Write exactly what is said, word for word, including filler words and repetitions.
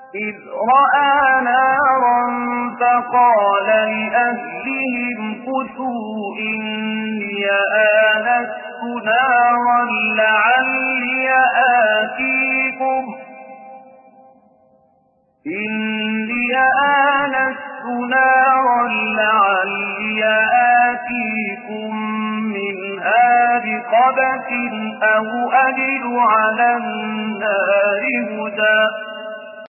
إذ رأى نارا فقال لأهلهم كثوا إني آنست نارا لعلي آتيكم إني آنست نارا لعلي آتيكم منها بقبس أو أجد على النار هدى